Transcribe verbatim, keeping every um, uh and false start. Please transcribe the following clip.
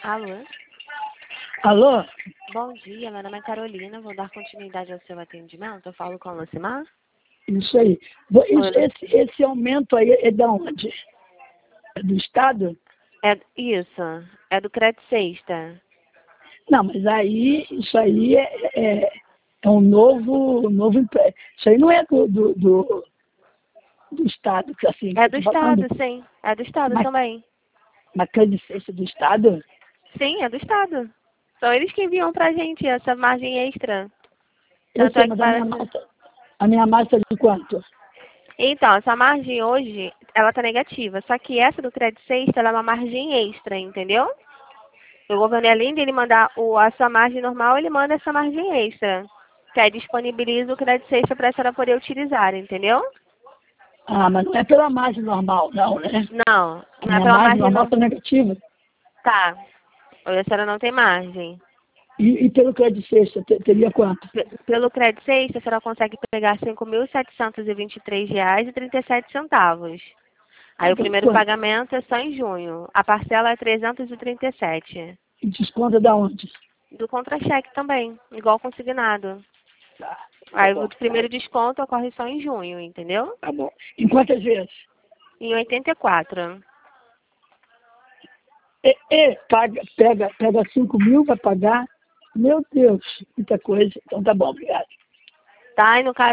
Alô? Alô? Bom dia, meu nome é Carolina, vou dar continuidade ao seu atendimento. Eu falo com a Lucimar? Isso aí. Vo- isso- Oi, Esse, esse aumento aí é de onde? É do Estado? É, isso, é do Crédito Sexta. Não, mas aí, isso aí é, é, é um novo, um novo empre- Isso aí não é do, do, do, do Estado, que assim, que É eu do tô falando. Estado, sim. É do Estado Mas, também. mas credicência do Estado? Sim, é do Estado. São eles que enviam pra gente essa margem extra. Eu Tanto sei, é que mas a minha parece... massa, a minha massa é de quanto? Então, essa margem hoje, ela tá negativa. Só que essa do Crédito Sexta, ela é uma margem extra, entendeu? O governo, além de ele mandar o, a sua margem normal, ele manda essa margem extra. Que aí disponibiliza o Crédito Sexta para a senhora poder utilizar, entendeu? Ah, mas não é pela margem normal, não, né? Não, A não é minha pela margem margem normal não. está negativa. Tá. Hoje a senhora não tem margem. E, e pelo credicência, te- teria quanto? P- Pelo Crédito Sexta, a senhora consegue pegar cinco mil setecentos e vinte e três reais e trinta e sete centavos. Aí o Então, primeiro quanto? pagamento é só em junho. A parcela é trezentos e trinta e sete. E desconta da onde? Do contra-cheque também, igual consignado. Tá, tá Aí o bom, primeiro desconto ocorre só em junho, entendeu? tá bom. Em quantas vezes? Em oitenta e quatro. E, e paga, pega, pega cinco mil, vai pagar. Meu Deus, muita coisa. Então tá bom, obrigado. Tá? E no caso